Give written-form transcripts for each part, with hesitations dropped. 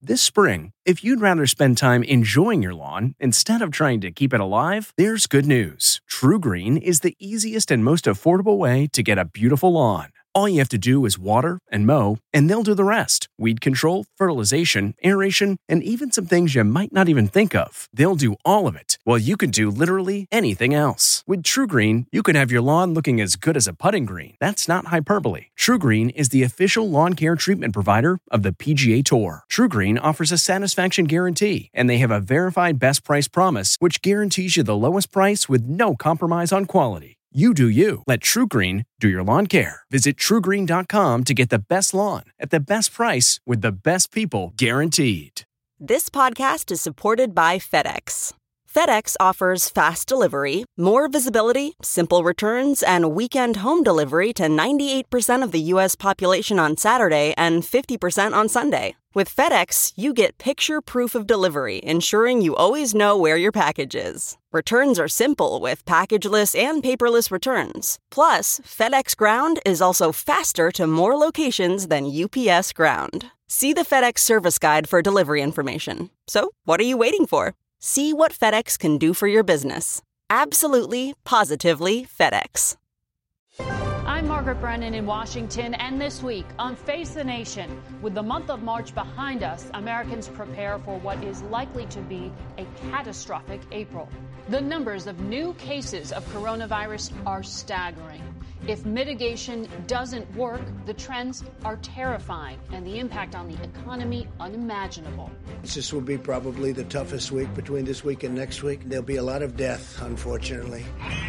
This spring, if you'd rather spend time enjoying your lawn instead of trying to keep it alive, there's good news. TruGreen is the easiest and most affordable way to get a beautiful lawn. All you have to do is water and mow, and they'll do the rest. Weed control, fertilization, aeration, and even some things you might not even think of. They'll do all of it, while you can do literally anything else. With TruGreen, you can have your lawn looking as good as a putting green. That's not hyperbole. TruGreen is the official lawn care treatment provider of the PGA Tour. TruGreen offers a satisfaction guarantee, and they have a verified best price promise, which guarantees you the lowest price with no compromise on quality. You do you. Let TruGreen do your lawn care. Visit TruGreen.com to get the best lawn at the best price with the best people guaranteed. This podcast is supported by FedEx. FedEx offers fast delivery, more visibility, simple returns, and weekend home delivery to 98% of the U.S. population on Saturday and 50% on Sunday. With FedEx, you get picture proof of delivery, ensuring you always know where your package is. Returns are simple with packageless and paperless returns. Plus, FedEx Ground is also faster to more locations than UPS Ground. See the FedEx service guide for delivery information. So, what are you waiting for? See what FedEx can do for your business. Absolutely, positively FedEx. I'm Margaret Brennan in Washington, and this week on Face the Nation, with the month of March behind us, Americans prepare for what is likely to be a catastrophic April. The numbers of new cases of coronavirus are staggering. If mitigation doesn't work, the trends are terrifying, and the impact on the economy unimaginable. This will be probably the toughest week between this week and next week. There'll be a lot of death, unfortunately.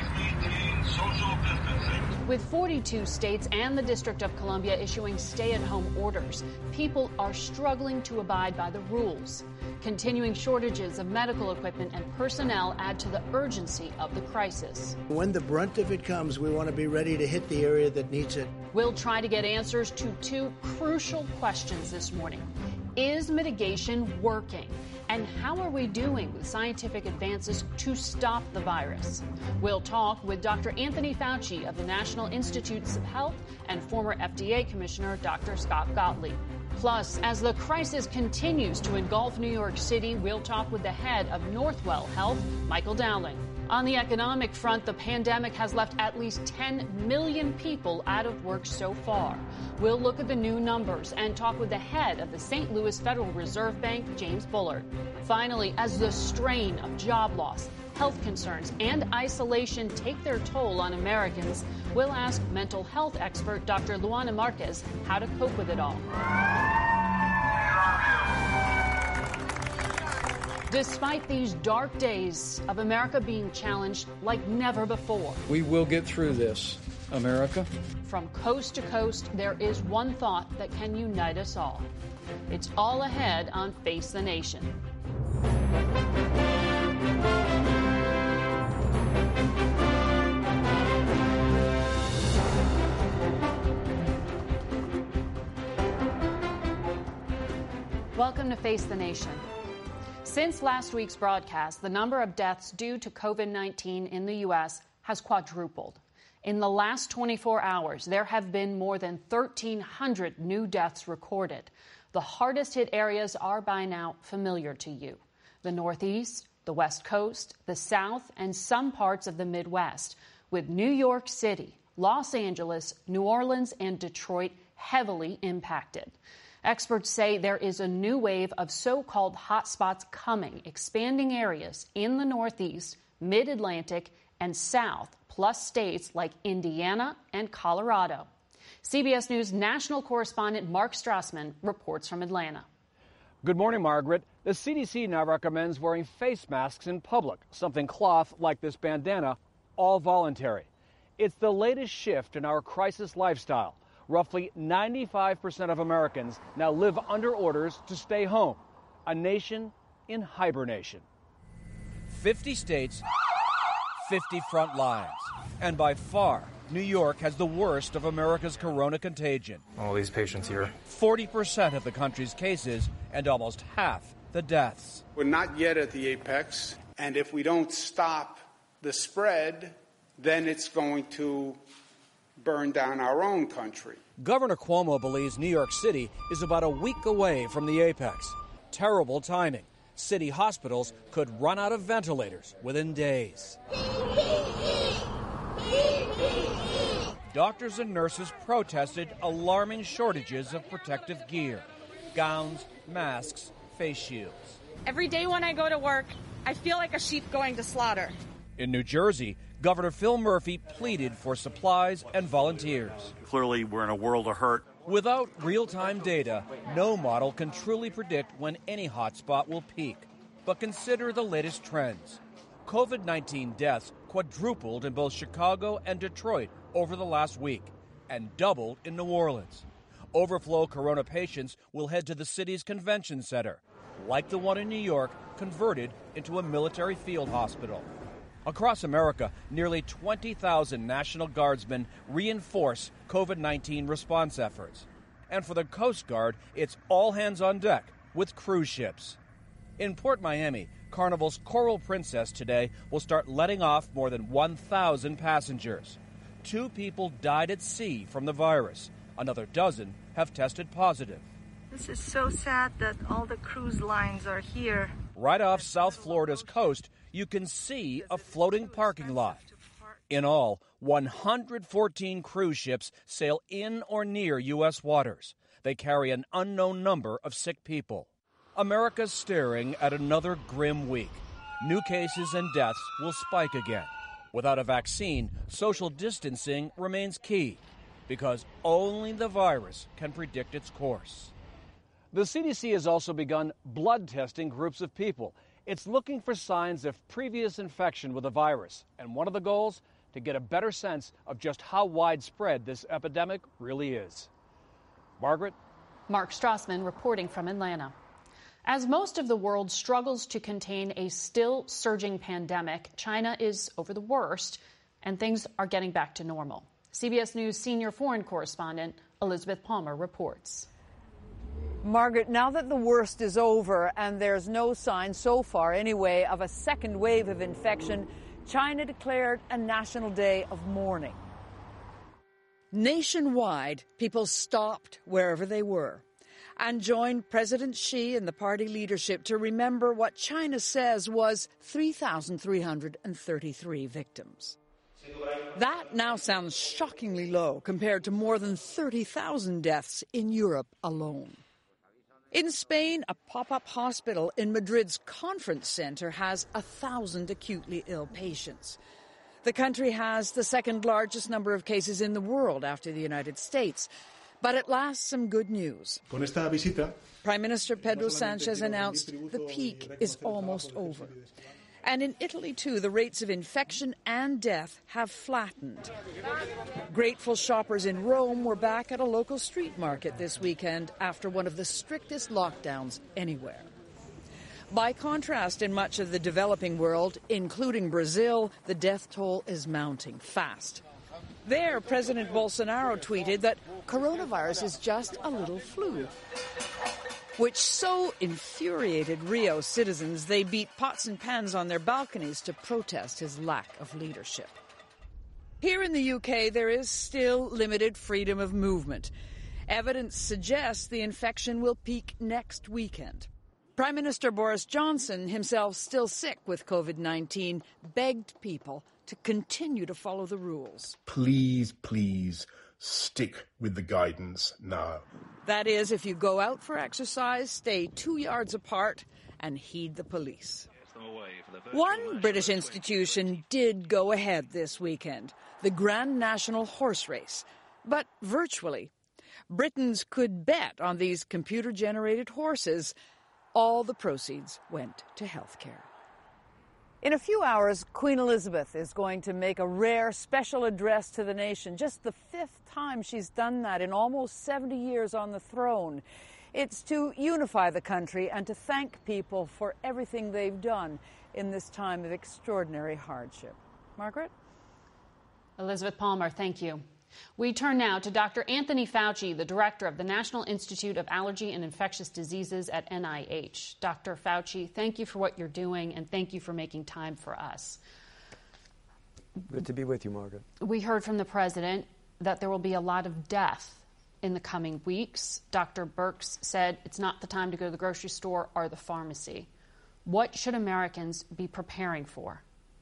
With 42 states and the District of Columbia issuing stay-at-home orders, people are struggling to abide by the rules. Continuing shortages of medical equipment and personnel add to the urgency of the crisis. When the brunt of it comes, we want to be ready to hit the area that needs it. We'll try to get answers to two crucial questions this morning. Is mitigation working? And how are we doing with scientific advances to stop the virus? We'll talk with Dr. Anthony Fauci of the National Institutes of Health and former FDA Commissioner Dr. Scott Gottlieb. Plus, as the crisis continues to engulf New York City, we'll talk with the head of Northwell Health, Michael Dowling. On the economic front, the pandemic has left at least 10 million people out of work so far. We'll look at the new numbers and talk with the head of the St. Louis Federal Reserve Bank, James Bullard. Finally, as the strain of job loss, health concerns, and isolation take their toll on Americans, we'll ask mental health expert Dr. Luana Marquez how to cope with it all. Despite these dark days of America being challenged like never before. We will get through this, America. From coast to coast, there is one thought that can unite us all. It's all ahead on Face the Nation. Welcome to Face the Nation. Since last week's broadcast, the number of deaths due to COVID-19 in the U.S. has quadrupled. In the last 24 hours, there have been more than 1,300 new deaths recorded. The hardest hit areas are by now familiar to you: the Northeast, the West Coast, the South, and some parts of the Midwest, with New York City, Los Angeles, New Orleans, and Detroit heavily impacted. Experts say there is a new wave of so-called hotspots coming, expanding areas in the Northeast, Mid-Atlantic, and South, plus states like Indiana and Colorado. CBS News national correspondent Mark Strassman reports from Atlanta. Good morning, Margaret. The CDC now recommends wearing face masks in public, something cloth like this bandana, all voluntary. It's the latest shift in our crisis lifestyle. Roughly 95% of Americans now live under orders to stay home, a nation in hibernation. 50 states, 50 front lines. And by far, New York has the worst of America's corona contagion. All these patients here. 40% of the country's cases and almost half the deaths. We're not yet at the apex, and if we don't stop the spread, then it's going to burn down our own country. Governor Cuomo believes New York City is about a week away from the apex. terrible timing. City hospitals could run out of ventilators within days. Doctors and nurses protested alarming shortages of protective gear: gowns, masks, face shields. Every day when I go to work, I feel like a sheep going to slaughter. In New Jersey, Governor Phil Murphy pleaded for supplies and volunteers. Clearly, we're in a world of hurt. Without real-time data, no model can truly predict when any hotspot will peak. But consider the latest trends. COVID-19 deaths quadrupled in both Chicago and Detroit over the last week, and doubled in New Orleans. Overflow corona patients will head to the city's convention center, like the one in New York, converted into a military field hospital. Across America, nearly 20,000 National Guardsmen reinforce COVID-19 response efforts. And for the Coast Guard, it's all hands on deck with cruise ships. In Port Miami, Carnival's Coral Princess today will start letting off more than 1,000 passengers. 2 people died at sea from the virus. Another dozen have tested positive. This is so sad that all the cruise lines are here. Right off South Florida's coast, you can see a floating parking lot. In all, 114 cruise ships sail in or near U.S. waters. They carry an unknown number of sick people. America's staring at another grim week. New cases and deaths will spike again. Without a vaccine, social distancing remains key, because only the virus can predict its course. The CDC has also begun blood testing groups of people. It's looking for signs of previous infection with the virus. And one of the goals, to get a better sense of just how widespread this epidemic really is. Margaret? Mark Strassman reporting from Atlanta. As most of the world struggles to contain a still surging pandemic, China is over the worst, and things are getting back to normal. CBS News senior foreign correspondent Elizabeth Palmer reports. Margaret, now that the worst is over and there's no sign so far anyway of a second wave of infection, China declared a national day of mourning. Nationwide, people stopped wherever they were and joined President Xi and the party leadership to remember what China says was 3,333 victims. That now sounds shockingly low compared to more than 30,000 deaths in Europe alone. In Spain, a pop-up hospital in Madrid's conference center has 1,000 acutely ill patients. The country has the second largest number of cases in the world after the United States. But at last, some good news. Prime Minister Pedro Sánchez announced the peak is almost over. And in Italy, too, the rates of infection and death have flattened. Grateful shoppers in Rome were back at a local street market this weekend after one of the strictest lockdowns anywhere. By contrast, in much of the developing world, including Brazil, the death toll is mounting fast. There, President Bolsonaro tweeted that coronavirus is just a little flu, which so infuriated Rio citizens they beat pots and pans on their balconies to protest his lack of leadership. Here in the UK, there is still limited freedom of movement. Evidence suggests the infection will peak next weekend. Prime Minister Boris Johnson, himself still sick with COVID-19, begged people to continue to follow the rules. Please, please stick with the guidance now. That is, if you go out for exercise, stay 2 yards apart and heed the police. One British institution did go ahead this weekend, the Grand National Horse Race, but virtually. Britons could bet on these computer-generated horses. All the proceeds went to healthcare. In a few hours, Queen Elizabeth is going to make a rare special address to the nation. Just the 5th time she's done that in almost 70 years on the throne. It's to unify the country and to thank people for everything they've done in this time of extraordinary hardship. Margaret? Elizabeth Palmer, thank you. We turn now to Dr. Anthony Fauci, the director of the National Institute of Allergy and Infectious Diseases at NIH. Dr. Fauci, thank you for what you're doing, and thank you for making time for us. Good to be with you, Margaret. We heard from the president that there will be a lot of death in the coming weeks. Dr. Birx said it's not the time to go to the grocery store or the pharmacy. What should Americans be preparing for?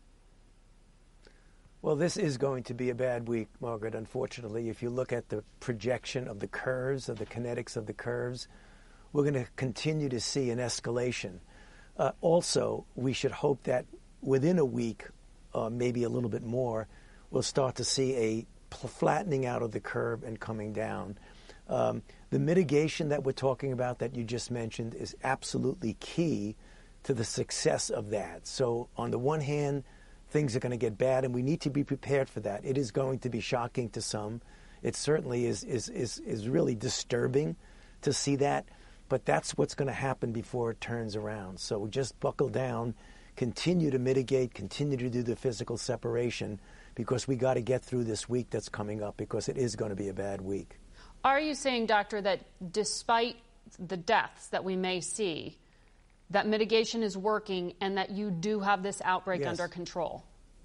Well, this is going to be a bad week, Margaret, unfortunately. If you look at the projection of the curves, of the kinetics of the curves, we're going to continue to see an escalation. Also, we should hope that within a week, maybe a little bit more, we'll start to see a flattening out of the curve and coming down. The mitigation that we're talking about that you just mentioned is absolutely key to the success of that. So on the one hand, things are going to get bad, and we need to be prepared for that. It is going to be shocking to some. It certainly is really disturbing to see that, but that's what's going to happen before it turns around. So just buckle down, continue to mitigate, continue to do the physical separation, because we got to get through this week that's coming up, because it is going to be a bad week. Are you saying, Doctor, that despite the deaths that we may see, that mitigation is working and that you do have this outbreak under control?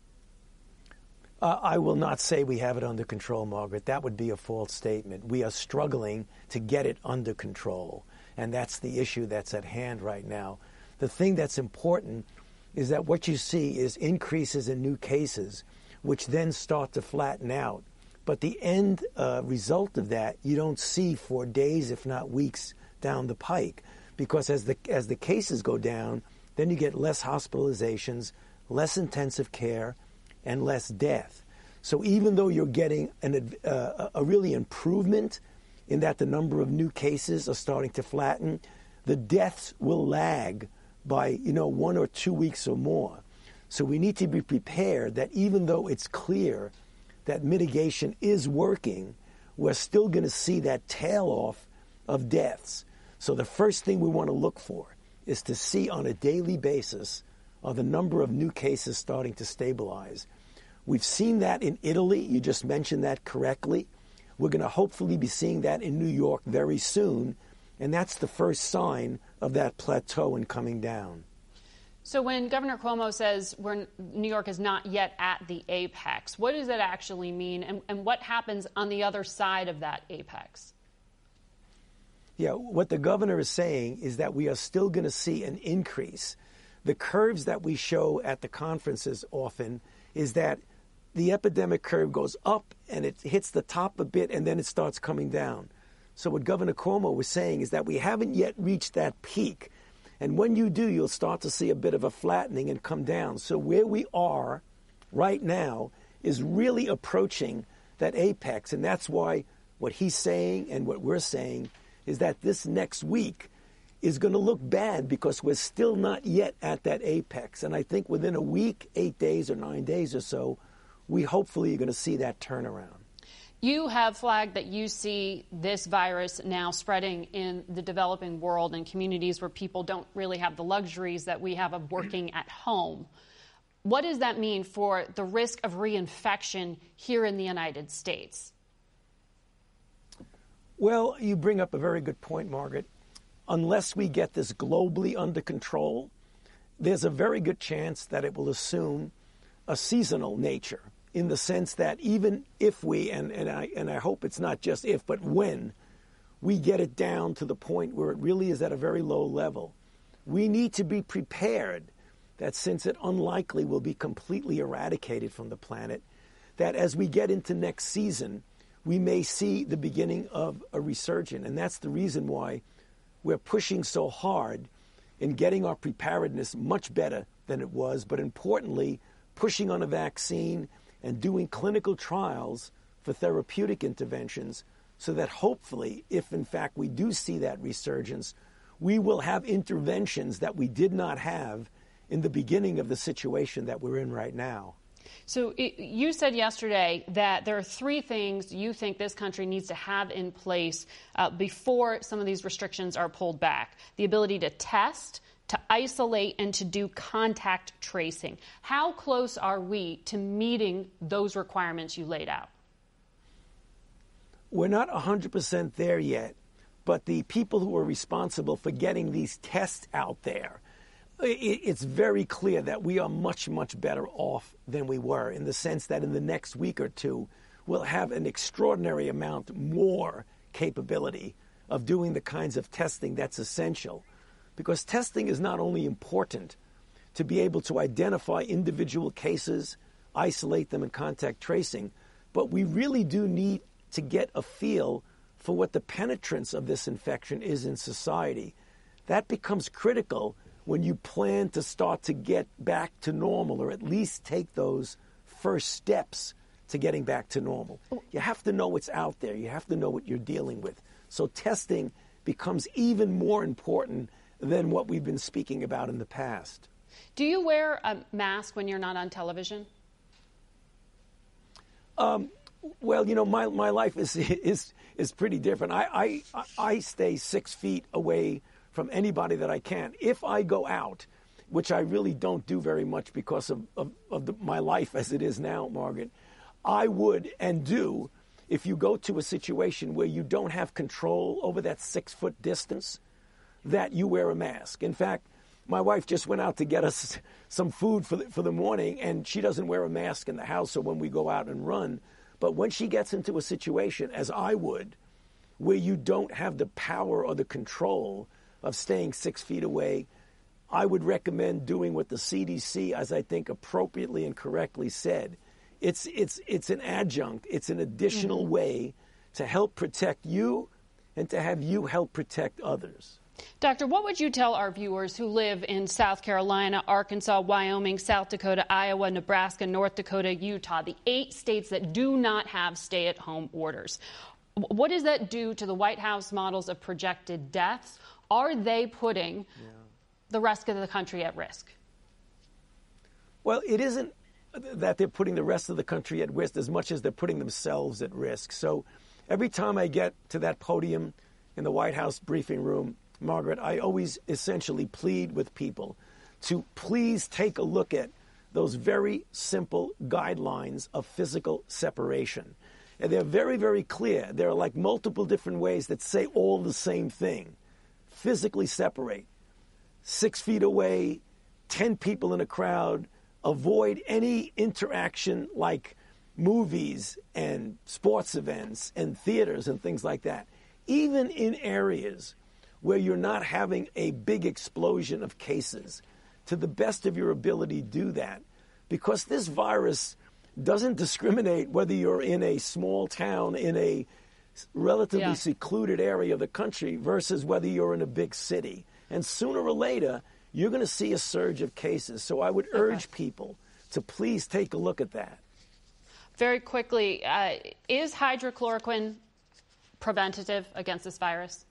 I will not say we have it under control, Margaret. That would be a false statement. We are struggling to get it under control, and that's the issue that's at hand right now. The thing that's important is that what you see is increases in new cases, which then start to flatten out. But the end result of that you don't see for days, if not weeks, down the pike. Because as the cases go down, then you get less hospitalizations, less intensive care, and less death. So even though you're getting a really improvement in that the number of new cases are starting to flatten, the deaths will lag by 1 or 2 weeks or more. So we need to be prepared that even though it's clear that mitigation is working, we're still going to see that tail off of deaths. So the first thing we want to look for is to see on a daily basis are the number of new cases starting to stabilize. We've seen that in Italy. You just mentioned that correctly. We're going to hopefully be seeing that in New York very soon. And that's the first sign of that plateau and coming down. So when Governor Cuomo says New York is not yet at the apex, what does that actually mean? And what happens on the other side of that apex? Yeah, what the governor is saying is that we are still going to see an increase. The curves that we show at the conferences often is that the epidemic curve goes up and it hits the top a bit and then it starts coming down. So what Governor Cuomo was saying is that we haven't yet reached that peak. And when you do, you'll start to see a bit of a flattening and come down. So where we are right now is really approaching that apex. And that's why what he's saying and what we're saying is that this next week is going to look bad because we're still not yet at that apex. And I think within a week, 8 days or 9 days or so, we hopefully are going to see that turnaround. You have flagged that you see this virus now spreading in the developing world in communities where people don't really have the luxuries that we have of working at home. What does that mean for the risk of reinfection here in the United States? Well, you bring up a very good point, Margaret. Unless we get this globally under control, there's a very good chance that it will assume a seasonal nature, in the sense that even if we, and I hope it's not just if, but when we get it down to the point where it really is at a very low level, we need to be prepared that since it unlikely will be completely eradicated from the planet, that as we get into next season, we may see the beginning of a resurgence. And that's the reason why we're pushing so hard in getting our preparedness much better than it was, but importantly, pushing on a vaccine and doing clinical trials for therapeutic interventions so that hopefully, if in fact we do see that resurgence, we will have interventions that we did not have in the beginning of the situation that we're in right now. So you said yesterday that there are 3 things you think this country needs to have in place before some of these restrictions are pulled back. The ability to test, to isolate, and to do contact tracing. How close are we to meeting those requirements you laid out? We're not 100% there yet, but the people who are responsible for getting these tests out there, it's very clear that we are much, much better off than we were, in the sense that in the next week or two, we'll have an extraordinary amount more capability of doing the kinds of testing that's essential. Because testing is not only important to be able to identify individual cases, isolate them, and contact tracing, but we really do need to get a feel for what the penetrance of this infection is in society. That becomes critical when you plan to start to get back to normal, or at least take those first steps to getting back to normal. You have to know what's out there. You have to know what you're dealing with. So testing becomes even more important than what we've been speaking about in the past. Do you wear a mask when you're not on television? Well, you know, my life is pretty different. I stay 6 feet away from anybody that I can. If I go out, which I really don't do very much because of my life as it is now, Margaret, I would and do, if you go to a situation where you don't have control over that 6 foot distance, that you wear a mask. In fact, my wife just went out to get us some food for the morning, and she doesn't wear a mask in the house, so when we go out and run. But when she gets into a situation, as I would, where you don't have the power or the control of staying 6 feet away, I would recommend doing what the CDC, as I think appropriately and correctly said. It's an adjunct. It's an additional way to help protect you and to have you help protect others. Doctor, what would you tell our viewers who live in South Carolina, Arkansas, Wyoming, South Dakota, Iowa, Nebraska, North Dakota, Utah, the 8 states that do not have stay-at-home orders? What does that do to the White House models of projected deaths? Are they putting the rest of the country at risk? Well, it isn't that they're putting the rest of the country at risk as much as they're putting themselves at risk. So every time I get to that podium in the White House briefing room, Margaret, I always essentially plead with people to please take a look at those very simple guidelines of physical separation. And they're very, very clear. There are like multiple different ways that say all the same thing. Physically separate. 6 feet away, 10 people in a crowd. Avoid any interaction like movies and sports events and theaters and things like that. Even in areas where you're not having a big explosion of cases, to the best of your ability, do that. Because this virus doesn't discriminate whether you're in a small town, in a relatively secluded area of the country, versus whether you're in a big city. And sooner or later, you're going to see a surge of cases. So I would urge people to please take a look at that. Very quickly, is hydrochloroquine preventative against this virus?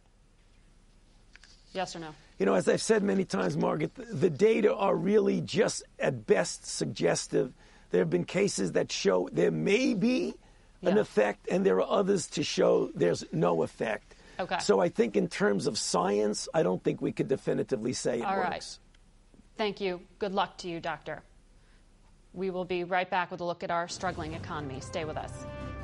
Yes or no? You know, as I've said many times, Margaret, the data are really just at best suggestive. There have been cases that show there may be an effect, and there are others to show there's no effect. Okay. So I think in terms of science, I don't think we could definitively say it works. All right. Thank you. Good luck to you, Doctor. We will be right back with a look at our struggling economy. Stay with us.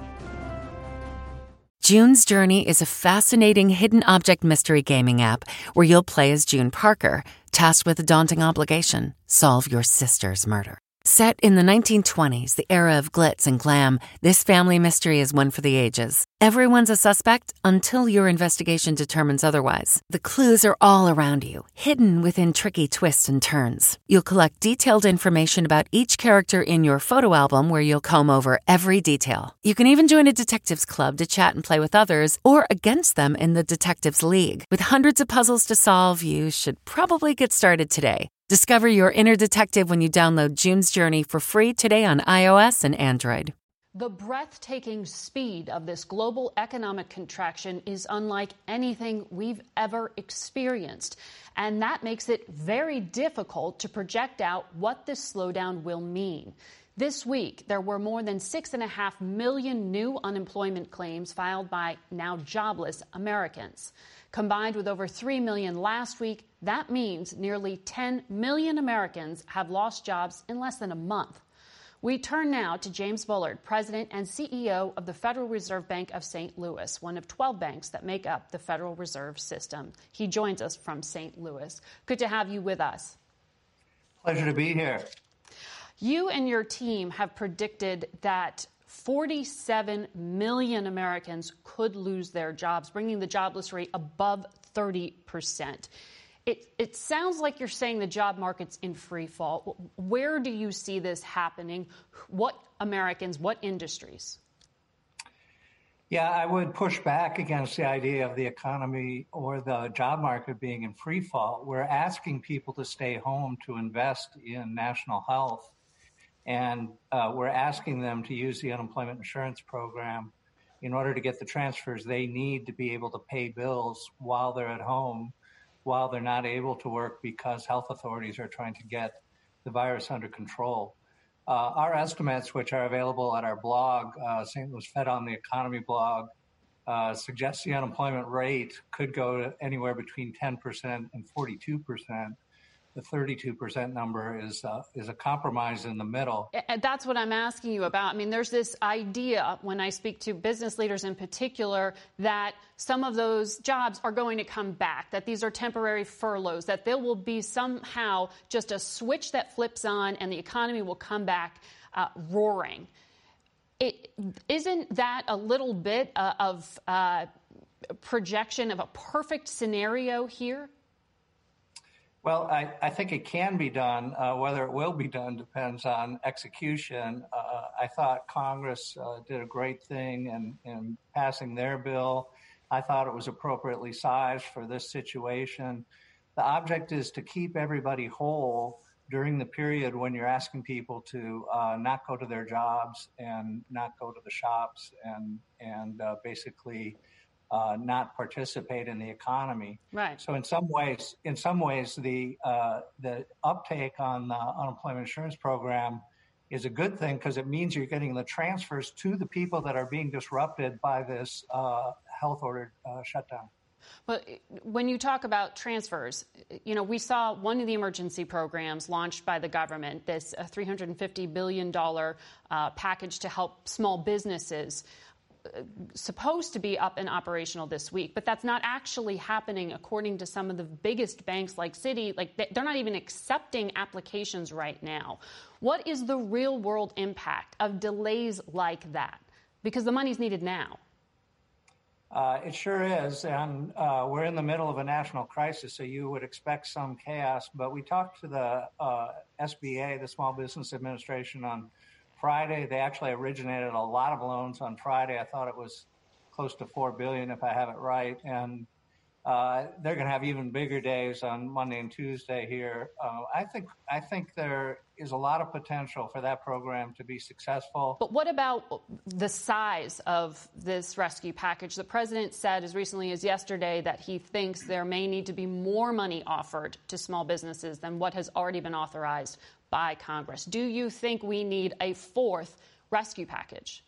June's Journey is a fascinating hidden object mystery gaming app where you'll play as June Parker, tasked with a daunting obligation: solve your sister's murder. Set in the 1920s, the era of glitz and glam, this family mystery is one for the ages. Everyone's a suspect until your investigation determines otherwise. The clues are all around you, hidden within tricky twists and turns. You'll collect detailed information about each character in your photo album, where you'll comb over every detail. You can even join a detectives club to chat and play with others, or against them in the Detectives League. With hundreds of puzzles to solve, you should probably get started today. Discover your inner detective when you download June's Journey for free today on iOS and Android. The breathtaking speed of this global economic contraction is unlike anything we've ever experienced. And that makes it very difficult to project out what this slowdown will mean. This week, there were more than 6.5 million new unemployment claims filed by now jobless Americans. Combined with over 3 million last week, that means nearly 10 million Americans have lost jobs in less than a month. We turn now to James Bullard, President and CEO of the Federal Reserve Bank of St. Louis, one of 12 banks that make up the Federal Reserve System. He joins us from St. Louis. Good to have you with us. Pleasure to be here. You and your team have predicted that 47 million Americans could lose their jobs, bringing the jobless rate above 30%. It sounds like you're saying the job market's in free fall. Where do you see this happening? What Americans, what industries? Yeah, I would push back against the idea of the economy or the job market being in free fall. We're asking people to stay home to invest in national health, and we're asking them to use the unemployment insurance program in order to get the transfers they need to be able to pay bills while they're at home, while they're not able to work because health authorities are trying to get the virus under control. Our estimates, which are available at our blog, St. Louis Fed on the Economy blog, suggests the unemployment rate could go to anywhere between 10% and 42%. The 32% number is a compromise in the middle. And that's what I'm asking you about. I mean, there's this idea when I speak to business leaders in particular that some of those jobs are going to come back, that these are temporary furloughs, that there will be somehow just a switch that flips on and the economy will come back roaring. Isn't that a little bit of projection of a perfect scenario here? Well, I think it can be done. Whether it will be done depends on execution. I thought Congress did a great thing in passing their bill. I thought it was appropriately sized for this situation. The object is to keep everybody whole during the period when you're asking people to not go to their jobs and not go to the shops and basically not participate in the economy. Right. So in some ways, the uptake on the unemployment insurance program is a good thing because it means you're getting the transfers to the people that are being disrupted by this health ordered shutdown. But when you talk about transfers, you know, we saw one of the emergency programs launched by the government, this $350 billion package to help small businesses, supposed to be up and operational this week, but that's not actually happening according to some of the biggest banks like Citi. Like they're not even accepting applications right now. What is the real world impact of delays like that? Because the money's needed now. It sure is, and we're in the middle of a national crisis, so you would expect some chaos. But we talked to the SBA, the Small Business Administration, on Friday. They actually originated a lot of loans on Friday. I thought it was close to $4 billion, if I have it right. And they're going to have even bigger days on Monday and Tuesday here. I think there is a lot of potential for that program to be successful. But what about the size of this rescue package? The president said as recently as yesterday that he thinks there may need to be more money offered to small businesses than what has already been authorized by Congress. Do you think we need a fourth rescue package?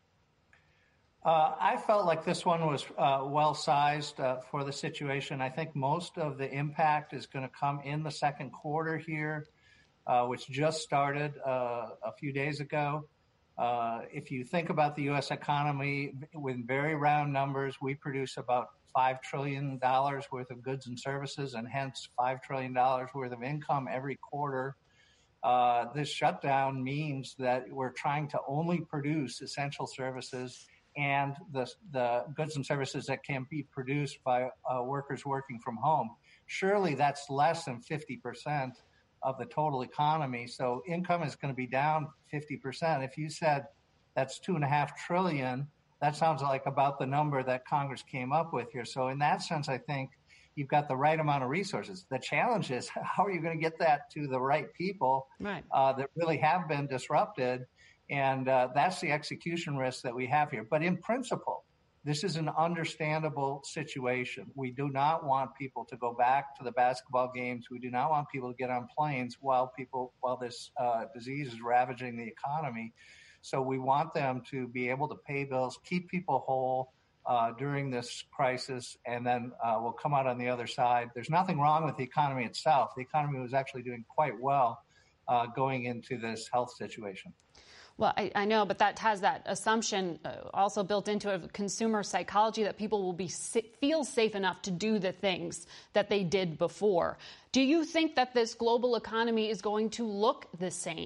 I felt like this one was well-sized for the situation. I think most of the impact is going to come in the second quarter here, which just started a few days ago. If you think about the U.S. economy, with very round numbers, we produce about $5 trillion worth of goods and services, and hence $5 trillion worth of income every quarter. This shutdown means that we're trying to only produce essential services and the goods and services that can be produced by workers working from home. Surely that's less than 50% of the total economy. So income is going to be down 50%. If you said that's $2.5 trillion, that sounds like about the number that Congress came up with here. So in that sense, I think you've got the right amount of resources. The challenge is how are you going to get that to the right people that really have been disrupted? And that's the execution risk that we have here. But in principle, this is an understandable situation. We do not want people to go back to the basketball games. We do not want people to get on planes while this disease is ravaging the economy. So we want them to be able to pay bills, keep people whole during this crisis, and then we'll come out on the other side. There's nothing wrong with the economy itself. The economy was actually doing quite well going into this health situation. Well, I know, but that has that assumption also built into a consumer psychology that people will feel safe enough to do the things that they did before. Do you think that this global economy is going to look the same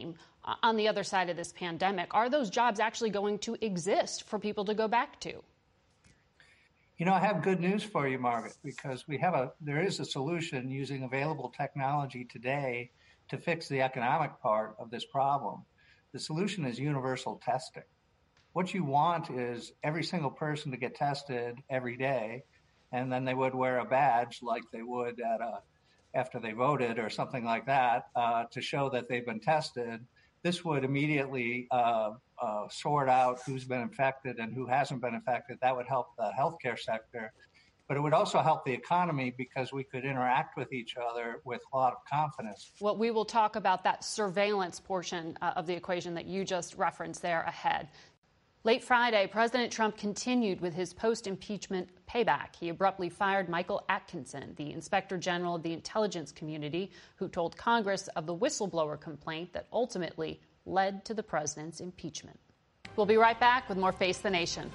on the other side of this pandemic? Are those jobs actually going to exist for people to go back to? You know, I have good news for you, Margaret, because there is a solution using available technology today to fix the economic part of this problem. The solution is universal testing. What you want is every single person to get tested every day, and then they would wear a badge like they would after they voted or something like that to show that they've been tested. This would immediately sort out who's been infected and who hasn't been infected. That would help the healthcare sector, but it would also help the economy because we could interact with each other with a lot of confidence. Well, we will talk about that surveillance portion of the equation that you just referenced there ahead. Late Friday, President Trump continued with his post-impeachment payback. He abruptly fired Michael Atkinson, the Inspector General of the intelligence community, who told Congress of the whistleblower complaint that ultimately led to the president's impeachment. We'll be right back with more Face the Nation.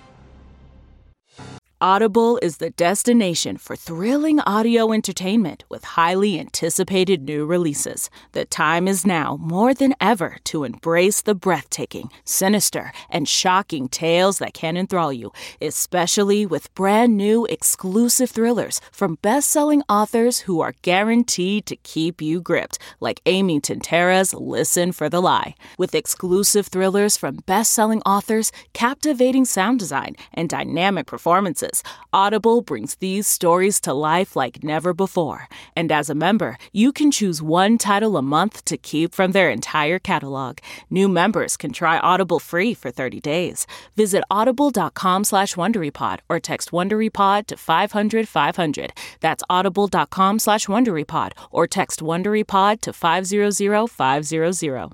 Audible is the destination for thrilling audio entertainment with highly anticipated new releases. The time is now more than ever to embrace the breathtaking, sinister, and shocking tales that can enthrall you, especially with brand new exclusive thrillers from best-selling authors who are guaranteed to keep you gripped, like Amy Tintera's Listen for the Lie. With exclusive thrillers from best-selling authors, captivating sound design, and dynamic performances, Audible brings these stories to life like never before. And as a member, you can choose one title a month to keep from their entire catalog. New members can try Audible free for 30 days. Visit audible.com/WonderyPod or text WonderyPod to 500-500. That's audible.com/WonderyPod or text WonderyPod to 500-500.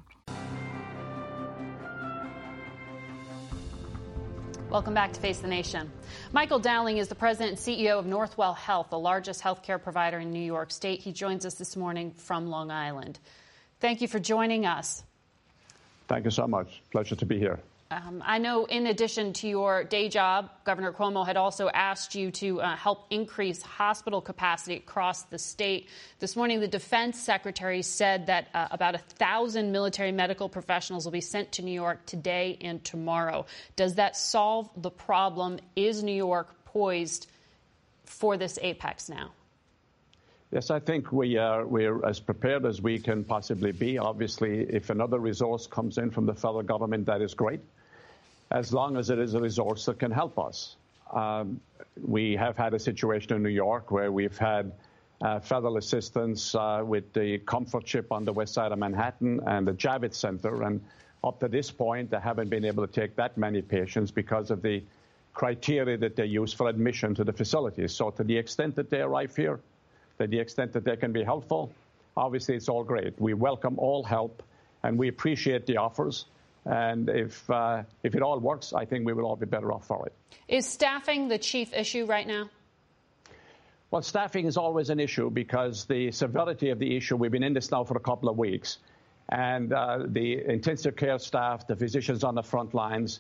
Welcome back to Face the Nation. Michael Dowling is the president and CEO of Northwell Health, the largest healthcare provider in New York State. He joins us this morning from Long Island. Thank you for joining us. Thank you so much. Pleasure to be here. I know in addition to your day job, Governor Cuomo had also asked you to help increase hospital capacity across the state. This morning, the defense secretary said that about 1,000 military medical professionals will be sent to New York today and tomorrow. Does that solve the problem? Is New York poised for this apex now? Yes, I think we're as prepared as we can possibly be. Obviously, if another resource comes in from the federal government, that is great, as long as it is a resource that can help us. We have had a situation in New York where we've had federal assistance with the Comfort Ship on the west side of Manhattan and the Javits Center. And up to this point, they haven't been able to take that many patients because of the criteria that they use for admission to the facilities. So to the extent that they arrive here, to the extent that they can be helpful, obviously it's all great. We welcome all help, and we appreciate the offers. And if it all works, I think we will all be better off for it. Is staffing the chief issue right now? Well, staffing is always an issue because the severity of the issue, we've been in this now for a couple of weeks, and the intensive care staff, the physicians on the front lines,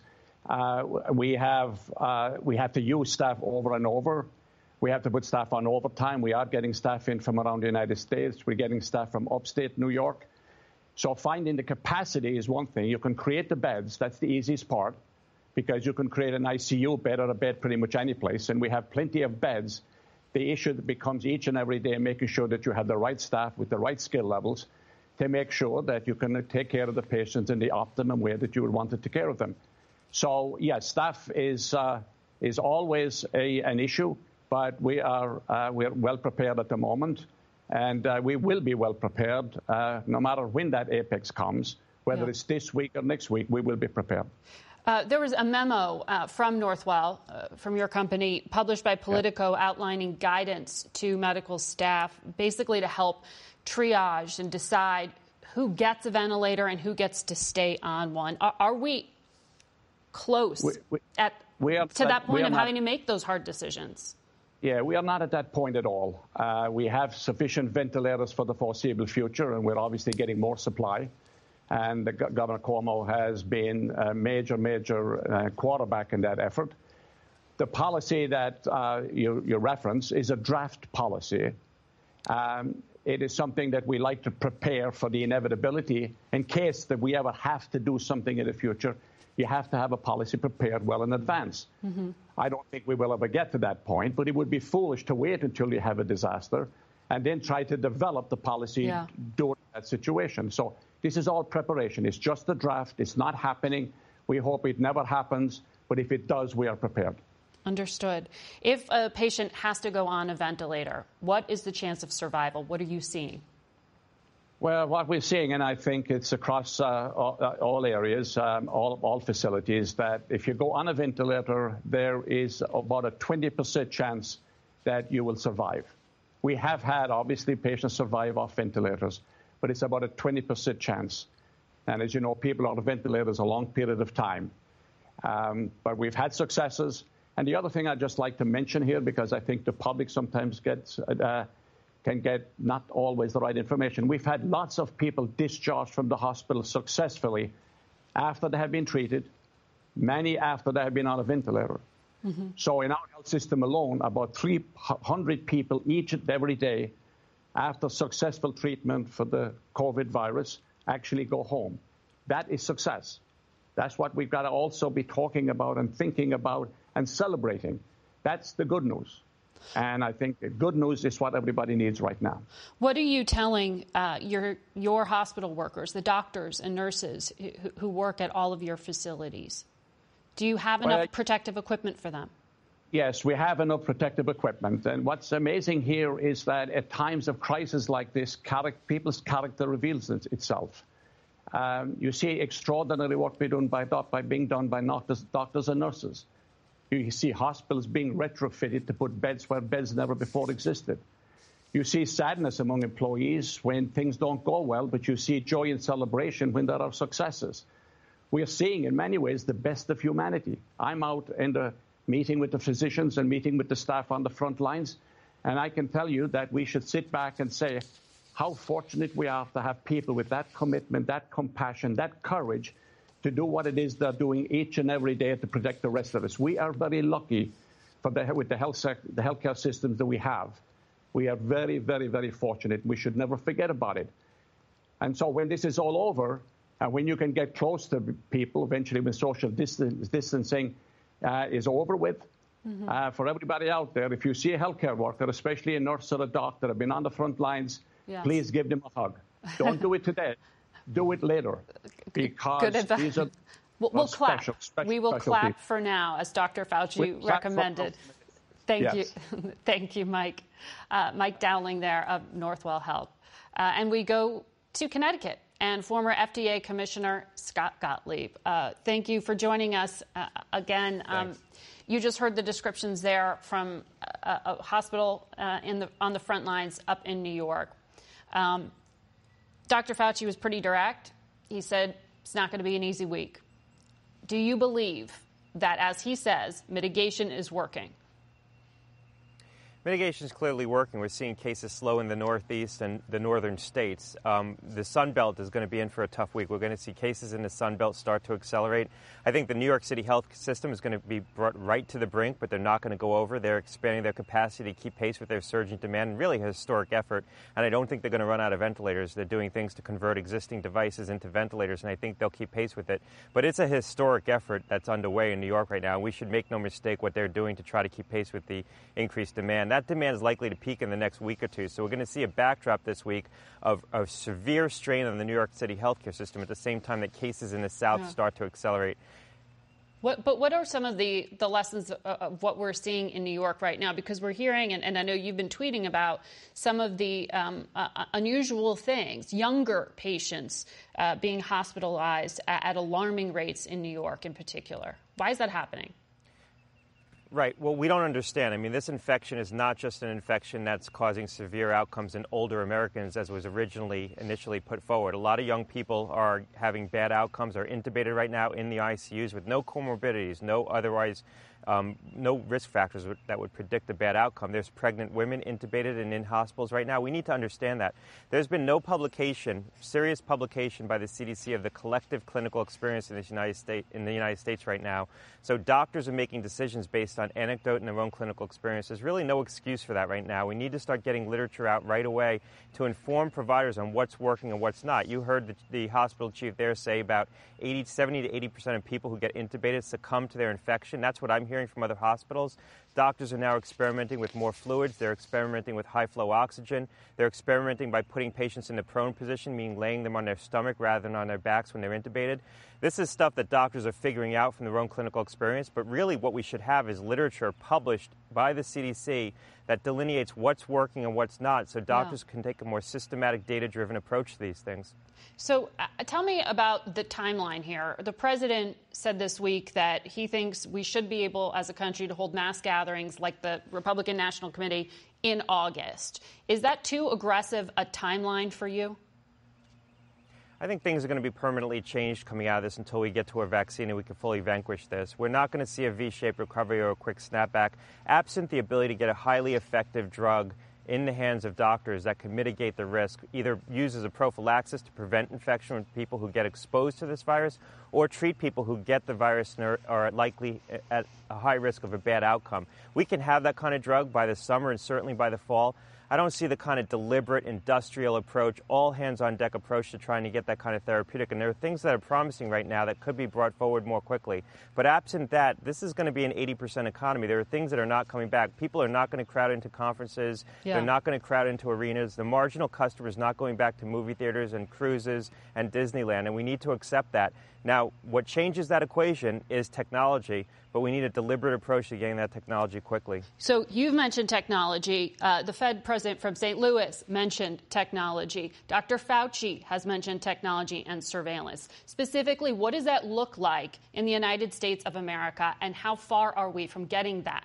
we have to use staff over and over. We have to put staff on overtime. We are getting staff in from around the United States. We're getting staff from upstate New York. So finding the capacity is one thing. You can create the beds. That's the easiest part because you can create an ICU bed or a bed pretty much any place, and we have plenty of beds. The issue that becomes each and every day making sure that you have the right staff with the right skill levels to make sure that you can take care of the patients in the optimum way that you would want to take care of them. So, yes, staff is always an issue. But we're well prepared at the moment, and we will be well prepared no matter when that apex comes, whether it's this week or next week, we will be prepared. There was a memo from Northwell, from your company, published by Politico outlining guidance to medical staff, basically to help triage and decide who gets a ventilator and who gets to stay on one. Are we close to that point of having to make those hard decisions? Yeah, we are not at that point at all. We have sufficient ventilators for the foreseeable future, and we're obviously getting more supply. And Governor Cuomo has been a major quarterback in that effort. The policy that you reference is a draft policy. it is something that we like to prepare for the inevitability in case that we ever have to do something in the future. You have to have a policy prepared well in advance. Mm-hmm. I don't think we will ever get to that point, but it would be foolish to wait until you have a disaster and then try to develop the policy during that situation. So this is all preparation. It's just a draft. It's not happening. We hope it never happens, but if it does, we are prepared. Understood. If a patient has to go on a ventilator, what is the chance of survival? What are you seeing? Well, what we're seeing, and I think it's across all areas, all facilities, that if you go on a ventilator, there is about a 20% chance that you will survive. We have had, obviously, patients survive off ventilators, but it's about a 20% chance. And as you know, people on ventilators a long period of time. But we've had successes. And the other thing I'd just like to mention here, because I think the public sometimes can get not always the right information. We've had lots of people discharged from the hospital successfully after they have been treated, many after they have been on a ventilator. Mm-hmm. So in our health system alone, about 300 people each and every day after successful treatment for the COVID virus actually go home. That is success. That's what we've got to also be talking about and thinking about and celebrating. That's the good news. And I think the good news is what everybody needs right now. What are you telling your hospital workers, the doctors and nurses who work at all of your facilities? Do you have enough protective equipment for them? Yes, we have enough protective equipment. And what's amazing here is that at times of crisis like this, people's character reveals itself. You see extraordinary work being done by doctors and nurses. You see hospitals being retrofitted to put beds where beds never before existed. You see sadness among employees when things don't go well, but you see joy and celebration when there are successes. We are seeing, in many ways, the best of humanity. I'm out in the meeting with the physicians and meeting with the staff on the front lines, and I can tell you that we should sit back and say how fortunate we are to have people with that commitment, that compassion, that courage to do what it is they're doing each and every day to protect the rest of us. We are very lucky with the healthcare systems that we have. We are very, very, very fortunate. We should never forget about it. And so when this is all over, and when you can get close to people, eventually when social distancing is over with, for everybody out there, if you see a healthcare worker, especially a nurse or a doctor, have been on the front lines, please give them a hug. Don't do it today. Do it later, because these are we'll clap. Special we will clap people. for now, as Dr. Fauci recommended. Thank you. Thank you, Mike. Mike Dowling there of Northwell Health. And we go to Connecticut and former FDA Commissioner Scott Gottlieb. Thank you for joining us again. You just heard the descriptions there from a hospital on the front lines up in New York. Dr. Fauci was pretty direct. He said it's not going to be an easy week. Do you believe that, as he says, mitigation is working? Mitigation is clearly working. We're seeing cases slow in the Northeast and the northern states. The Sun Belt is going to be in for a tough week. We're going to see cases in the Sun Belt start to accelerate. I think the New York City health system is going to be brought right to the brink, but they're not going to go over. They're expanding their capacity to keep pace with their surging demand, and really a historic effort. And I don't think they're going to run out of ventilators. They're doing things to convert existing devices into ventilators, and I think they'll keep pace with it. But it's a historic effort that's underway in New York right now, and we should make no mistake what they're doing to try to keep pace with the increased demand. That demand is likely to peak in the next week or two. So we're going to see a backdrop this week of severe strain on the New York City healthcare system at the same time that cases in the South start to accelerate. But what are some of the lessons of what we're seeing in New York right now? Because we're hearing, and I know you've been tweeting about some of the unusual things, younger patients being hospitalized at alarming rates in New York in particular. Why is that happening? Right. Well, we don't understand. I mean, this infection is not just an infection that's causing severe outcomes in older Americans, as was initially put forward. A lot of young people are having bad outcomes, are intubated right now in the ICUs with no comorbidities, no otherwise no risk factors that would predict a bad outcome. There's pregnant women intubated and in hospitals right now. We need to understand that. There's been no serious publication by the CDC of the collective clinical experience in the United States right now. So doctors are making decisions based on anecdote and their own clinical experience. There's really no excuse for that right now. We need to start getting literature out right away to inform providers on what's working and what's not. You heard the hospital chief there say about 70 to 80% of people who get intubated succumb to their infection. That's what I'm hearing from other hospitals. Doctors are now experimenting with more fluids. They're experimenting with high-flow oxygen. They're experimenting by putting patients in the prone position, meaning laying them on their stomach rather than on their backs when they're intubated. This is stuff that doctors are figuring out from their own clinical experience, but really what we should have is literature published by the CDC that delineates what's working and what's not, so doctors can take a more systematic, data-driven approach to these things. So tell me about the timeline here. The president said this week that he thinks we should be able, as a country, to hold mass gatherings like the Republican National Committee in August. Is that too aggressive a timeline for you? I think things are going to be permanently changed coming out of this until we get to a vaccine and we can fully vanquish this. We're not going to see a V-shaped recovery or a quick snapback, absent the ability to get a highly effective drug in the hands of doctors that can mitigate the risk, either use as a prophylaxis to prevent infection with people who get exposed to this virus, or treat people who get the virus and are likely at a high risk of a bad outcome. We can have that kind of drug by the summer and certainly by the fall. I don't see the kind of deliberate industrial approach, all hands-on-deck approach to trying to get that kind of therapeutic. And there are things that are promising right now that could be brought forward more quickly. But absent that, this is going to be an 80% economy. There are things that are not coming back. People are not going to crowd into conferences. They're not going to crowd into arenas. The marginal customer is not going back to movie theaters and cruises and Disneyland, and we need to accept that. Now, what changes that equation is technology, but we need a deliberate approach to getting that technology quickly. So you've mentioned technology. The Fed president from St. Louis mentioned technology. Dr. Fauci has mentioned technology and surveillance. Specifically, what does that look like in the United States of America, and how far are we from getting that?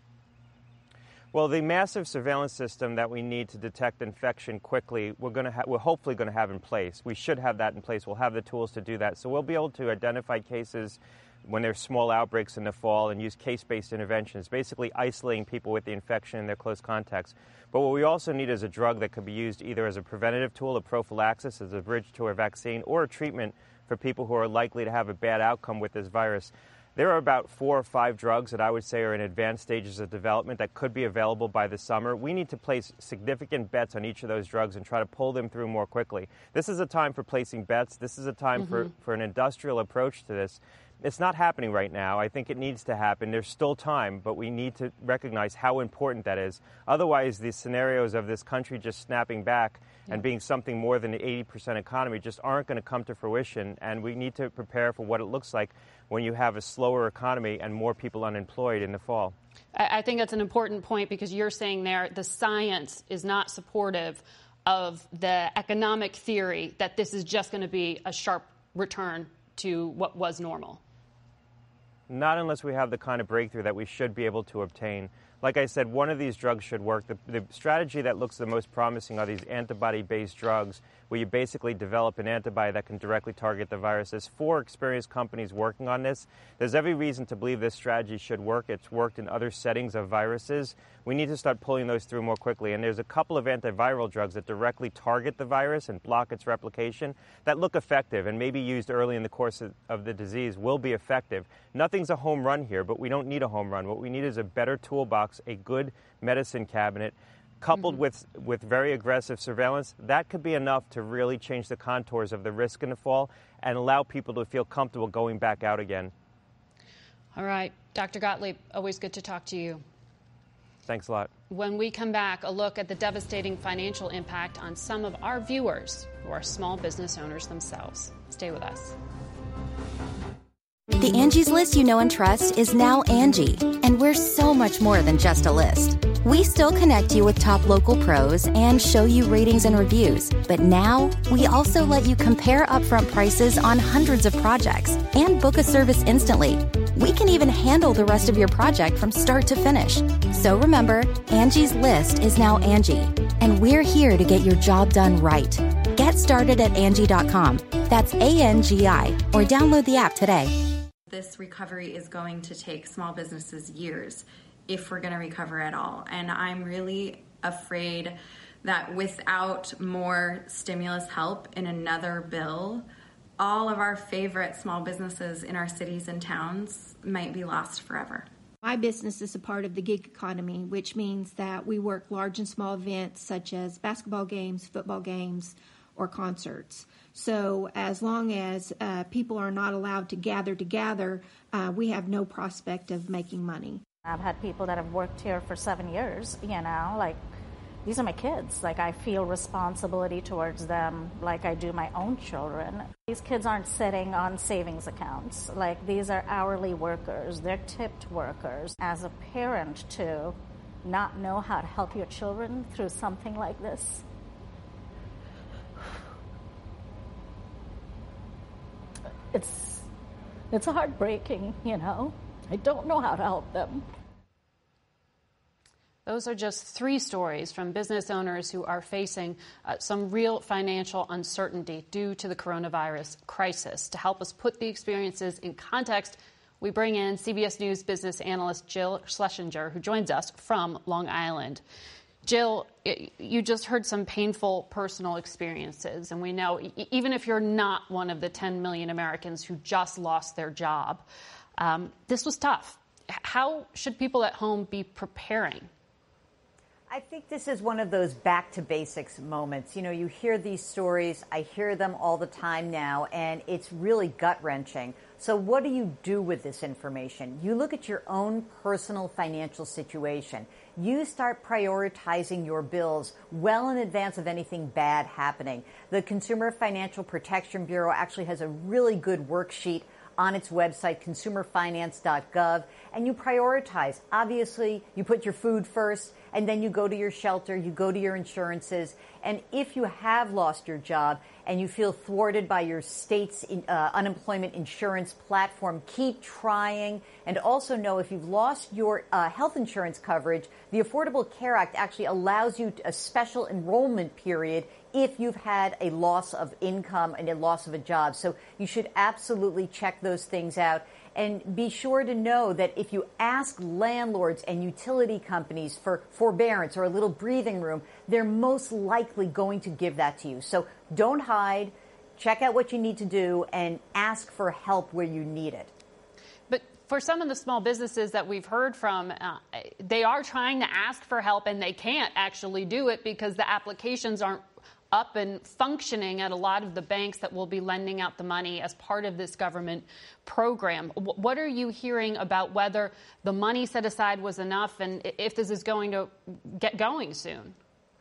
Well, the massive surveillance system that we need to detect infection quickly, we're hopefully going to have in place. We should have that in place. We'll have the tools to do that. So we'll be able to identify cases when there's small outbreaks in the fall and use case-based interventions, basically isolating people with the infection in their close contacts. But what we also need is a drug that could be used either as a preventative tool, a prophylaxis, as a bridge to a vaccine, or a treatment for people who are likely to have a bad outcome with this virus. There are about 4 or 5 drugs that I would say are in advanced stages of development that could be available by the summer. We need to place significant bets on each of those drugs and try to pull them through more quickly. This is a time for placing bets. This is a time for an industrial approach to this. It's not happening right now. I think it needs to happen. There's still time, but we need to recognize how important that is. Otherwise, the scenarios of this country just snapping back and being something more than an 80% economy just aren't going to come to fruition, and we need to prepare for what it looks like when you have a slower economy and more people unemployed in the fall. I think that's an important point, because you're saying there the science is not supportive of the economic theory that this is just going to be a sharp return to what was normal. Not unless we have the kind of breakthrough that we should be able to obtain. Like I said, one of these drugs should work. The strategy that looks the most promising are these antibody-based drugs, where you basically develop an antibody that can directly target the virus. There's 4 experienced companies working on this. There's every reason to believe this strategy should work. It's worked in other settings of viruses. We need to start pulling those through more quickly. And there's a couple of antiviral drugs that directly target the virus and block its replication that look effective and maybe used early in the course of the disease will be effective. Nothing's a home run here, but we don't need a home run. What we need is a better toolbox, a good medicine cabinet, coupled with very aggressive surveillance. That could be enough to really change the contours of the risk in the fall and allow people to feel comfortable going back out again. All right. Dr. Gottlieb, always good to talk to you. Thanks a lot. When we come back, a look at the devastating financial impact on some of our viewers who are small business owners themselves. Stay with us. The Angie's List you know and trust is now Angie, and we're so much more than just a list. We still connect you with top local pros and show you ratings and reviews, but now we also let you compare upfront prices on hundreds of projects and book a service instantly. We can even handle the rest of your project from start to finish. So remember, Angie's List is now Angie, and we're here to get your job done right. Get started at Angie.com. That's ANGI, or download the app today. This recovery is going to take small businesses years if we're going to recover at all. And I'm really afraid that without more stimulus help in another bill, all of our favorite small businesses in our cities and towns might be lost forever. My business is a part of the gig economy, which means that we work large and small events such as basketball games, football games, or concerts. So as long as people are not allowed to gather together, we have no prospect of making money. I've had people that have worked here for 7 years, like these are my kids. Like I feel responsibility towards them like I do my own children. These kids aren't sitting on savings accounts. Like these are hourly workers. They're tipped workers. As a parent to not know how to help your children through something like this, it's heartbreaking, I don't know how to help them. Those are just 3 stories from business owners who are facing some real financial uncertainty due to the coronavirus crisis. To help us put the experiences in context, we bring in CBS News business analyst Jill Schlesinger, who joins us from Long Island. Jill, you just heard some painful personal experiences, and we know even if you're not one of the 10 million Americans who just lost their job, this was tough. How should people at home be preparing? I think this is one of those back to basics moments. You hear these stories. I hear them all the time now, and it's really gut-wrenching. So what do you do with this information? You look at your own personal financial situation. You start prioritizing your bills well in advance of anything bad happening. The Consumer Financial Protection Bureau actually has a really good worksheet on its website, consumerfinance.gov, and you prioritize. Obviously, you put your food first, and then you go to your shelter, you go to your insurances. And if you have lost your job and you feel thwarted by your state's unemployment insurance platform, keep trying. And also know if you've lost your health insurance coverage, the Affordable Care Act actually allows you a special enrollment period if you've had a loss of income and a loss of a job. So you should absolutely check those things out. And be sure to know that if you ask landlords and utility companies for forbearance or a little breathing room, they're most likely going to give that to you. So don't hide, check out what you need to do, and ask for help where you need it. But for some of the small businesses that we've heard from, they are trying to ask for help and they can't actually do it because the applications aren't up and functioning at a lot of the banks that will be lending out the money as part of this government program. What are you hearing about whether the money set aside was enough and if this is going to get going soon?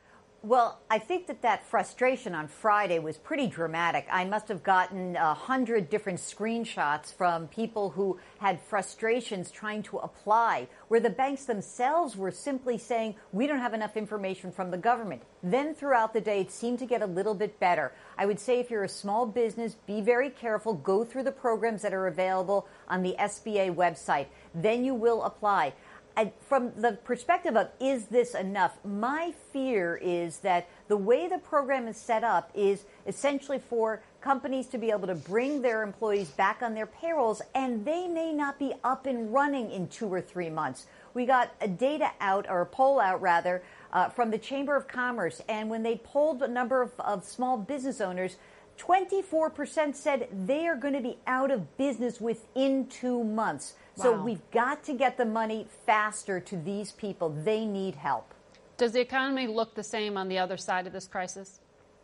Well, I think that frustration on Friday was pretty dramatic. I must have gotten 100 different screenshots from people who had frustrations trying to apply, where the banks themselves were simply saying, we don't have enough information from the government. Then throughout the day, it seemed to get a little bit better. I would say if you're a small business, be very careful. Go through the programs that are available on the SBA website. Then you will apply. From the perspective of, is this enough? My fear is that the way the program is set up is essentially for companies to be able to bring their employees back on their payrolls, and they may not be up and running in 2 or 3 months. We got a poll out from the Chamber of Commerce, and when they polled a number of small business owners, 24% said they are going to be out of business within 2 months. So we've got to get the money faster to these people. They need help. Does the economy look the same on the other side of this crisis?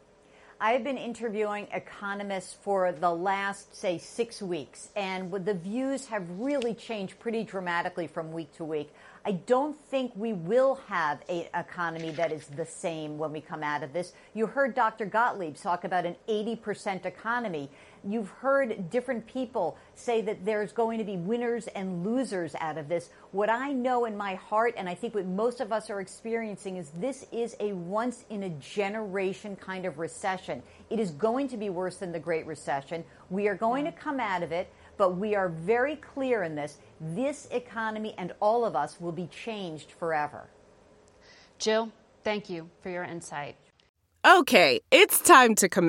I have been interviewing economists for the last, say, 6 weeks, and the views have really changed pretty dramatically from week to week. I don't think we will have an economy that is the same when we come out of this. You heard Dr. Gottlieb talk about an 80% economy. You've heard different people say that there's going to be winners and losers out of this. What I know in my heart, and I think what most of us are experiencing, is this is a once-in-a-generation kind of recession. It is going to be worse than the Great Recession. We are going to come out of it, but we are very clear in this. This economy and all of us will be changed forever. Jill, thank you for your insight. Okay, it's time to commit.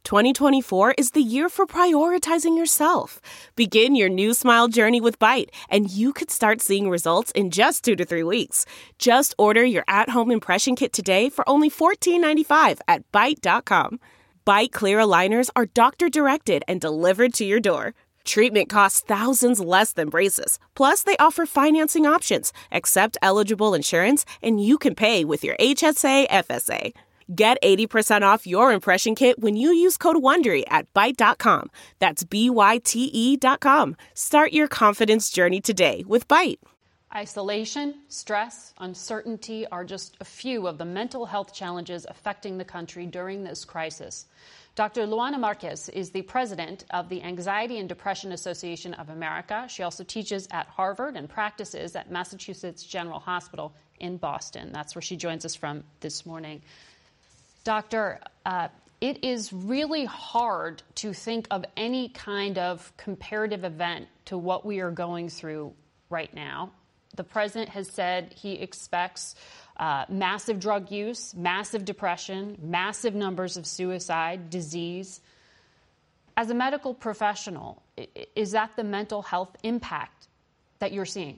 2024 is the year for prioritizing yourself. Begin your new smile journey with Byte, and you could start seeing results in just 2 to 3 weeks. Just order your at-home impression kit today for only $14.95 at Byte.com. Byte Clear aligners are doctor-directed and delivered to your door. Treatment costs thousands less than braces. Plus, they offer financing options, accept eligible insurance, and you can pay with your HSA FSA. Get 80% off your impression kit when you use code WONDERY at Byte.com. That's BYTE.com. Start your confidence journey today with Byte. Isolation, stress, uncertainty are just a few of the mental health challenges affecting the country during this crisis. Dr. Luana Marquez is the president of the Anxiety and Depression Association of America. She also teaches at Harvard and practices at Massachusetts General Hospital in Boston. That's where she joins us from this morning. Doctor, it is really hard to think of any kind of comparative event to what we are going through right now. The president has said he expects massive drug use, massive depression, massive numbers of suicide, disease. As a medical professional, is that the mental health impact that you're seeing?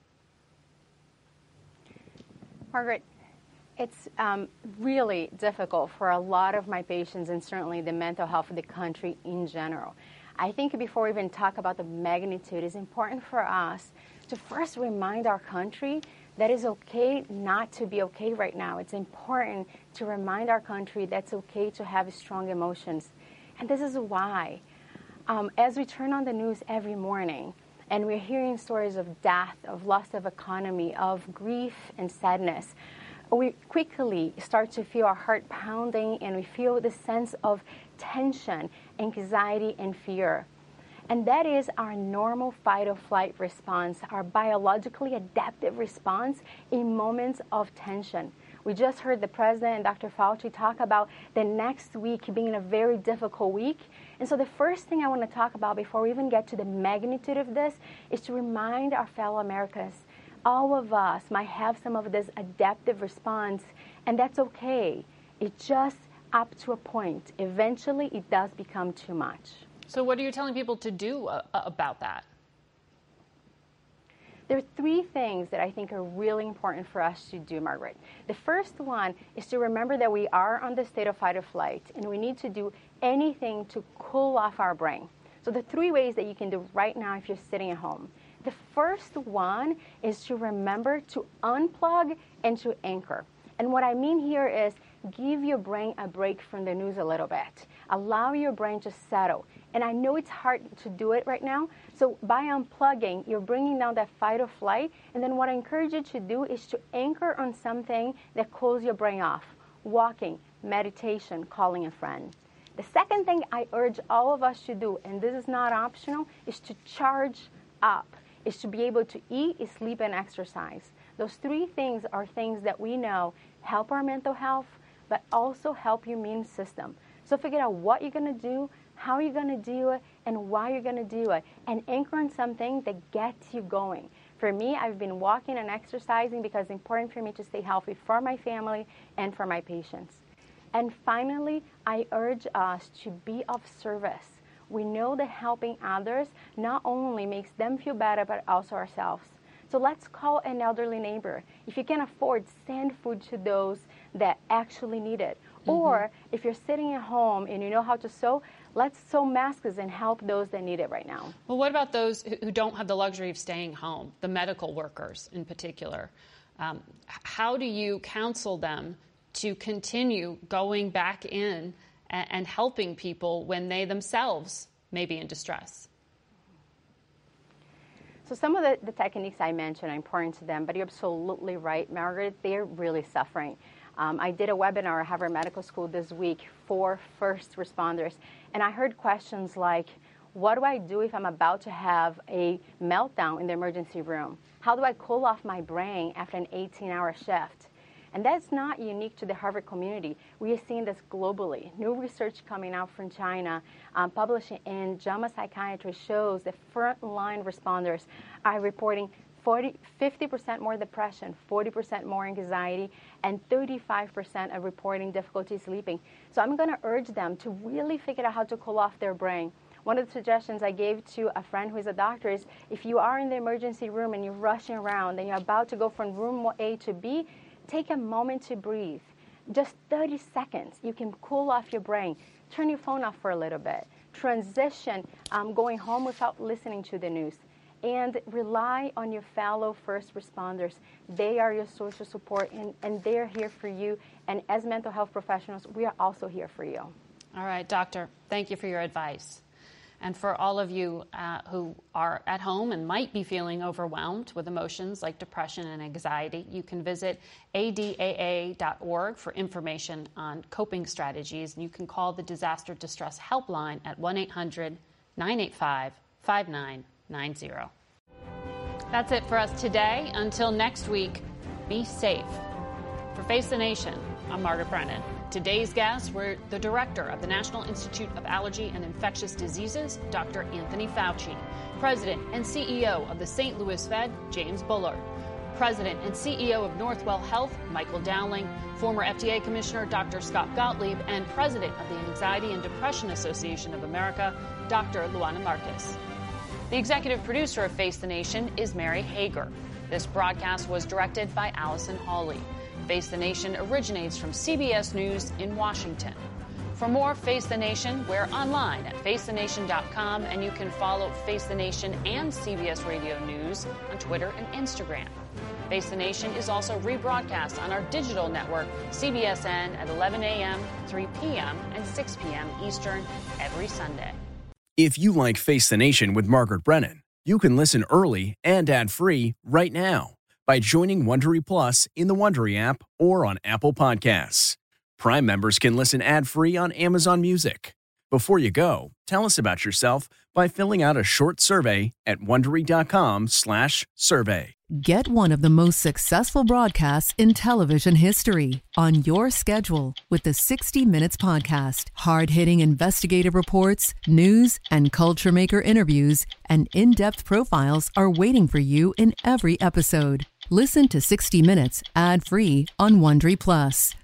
Margaret, it's really difficult for a lot of my patients and certainly the mental health of the country in general. I think before we even talk about the magnitude, it's important for us to first remind our country that it's okay not to be okay right now. It's important to remind our country that it's okay to have strong emotions. And this is why. As we turn on the news every morning and we're hearing stories of death, of loss of economy, of grief and sadness, we quickly start to feel our heart pounding and we feel the sense of tension, anxiety, and fear. And that is our normal fight or flight response, our biologically adaptive response in moments of tension. We just heard the president and Dr. Fauci talk about the next week being a very difficult week. And so the first thing I want to talk about before we even get to the magnitude of this is to remind our fellow Americans, all of us might have some of this adaptive response, and that's okay. It's just up to a point. Eventually, it does become too much. So what are you telling people to do about that? There are 3 things that I think are really important for us to do, Margaret. The first one is to remember that we are on the state of fight or flight, and we need to do anything to cool off our brain. So the 3 ways that you can do right now if you're sitting at home. The first one is to remember to unplug and to anchor. And what I mean here is give your brain a break from the news a little bit. Allow your brain to settle. And I know it's hard to do it right now. So by unplugging, you're bringing down that fight or flight. And then what I encourage you to do is to anchor on something that cools your brain off. Walking, meditation, calling a friend. The second thing I urge all of us to do, and this is not optional, is to charge up. Is to be able to eat, sleep, and exercise. Those 3 things are things that we know help our mental health, but also help your immune system. So figure out what you're going to do, how you're going to do it, and why you're going to do it. And anchor on something that gets you going. For me, I've been walking and exercising because it's important for me to stay healthy for my family and for my patients. And finally, I urge us to be of service. We know that helping others not only makes them feel better, but also ourselves. So let's call an elderly neighbor. If you can afford, send food to those that actually need it. Or if you're sitting at home and you know how to sew, let's sew masks and help those that need it right now. Well, what about those who don't have the luxury of staying home, the medical workers in particular? How do you counsel them to continue going back in and helping people when they themselves may be in distress? So some of the techniques I mentioned are important to them, but you're absolutely right, Margaret. They're really suffering. I did a webinar at Harvard Medical School this week for first responders, and I heard questions like, what do I do if I'm about to have a meltdown in the emergency room? How do I cool off my brain after an 18-hour shift? And that's not unique to the Harvard community. We are seeing this globally. New research coming out from China, published in JAMA Psychiatry, shows that frontline responders are reporting 50% more depression, 40% more anxiety, and 35% of reporting difficulty sleeping. So I'm going to urge them to really figure out how to cool off their brain. One of the suggestions I gave to a friend who is a doctor is if you are in the emergency room and you're rushing around and you're about to go from room A to B, take a moment to breathe. Just 30 seconds. You can cool off your brain. Turn your phone off for a little bit. Transition going home without listening to the news. And rely on your fellow first responders. They are your social support, and they're here for you. And as mental health professionals, we are also here for you. All right, doctor, thank you for your advice. And for all of you who are at home and might be feeling overwhelmed with emotions like depression and anxiety, you can visit adaa.org for information on coping strategies. And you can call the Disaster Distress Helpline at 1-800-985-5990. That's it for us today. Until next week, be safe. For Face the Nation, I'm Margaret Brennan. Today's guests were the director of the National Institute of Allergy and Infectious Diseases, Dr. Anthony Fauci, president and CEO of the St. Louis Fed, James Bullard, president and CEO of Northwell Health, Michael Dowling, former FDA Commissioner Dr. Scott Gottlieb, and president of the Anxiety and Depression Association of America, Dr. Luana Marcus. The executive producer of Face the Nation is Mary Hager. This broadcast was directed by Allison Hawley. Face the Nation originates from CBS News in Washington. For more Face the Nation, we're online at facethenation.com, and you can follow Face the Nation and CBS Radio News on Twitter and Instagram. Face the Nation is also rebroadcast on our digital network, CBSN, at 11 a.m., 3 p.m., and 6 p.m. Eastern every Sunday. If you like Face the Nation with Margaret Brennan, you can listen early and ad-free right now by joining Wondery Plus in the Wondery app or on Apple Podcasts. Prime members can listen ad-free on Amazon Music. Before you go, tell us about yourself by filling out a short survey at Wondery.com/survey. Get one of the most successful broadcasts in television history on your schedule with the 60 Minutes Podcast. Hard-hitting investigative reports, news, and culture maker interviews, and in-depth profiles are waiting for you in every episode. Listen to 60 Minutes ad-free on Wondery Plus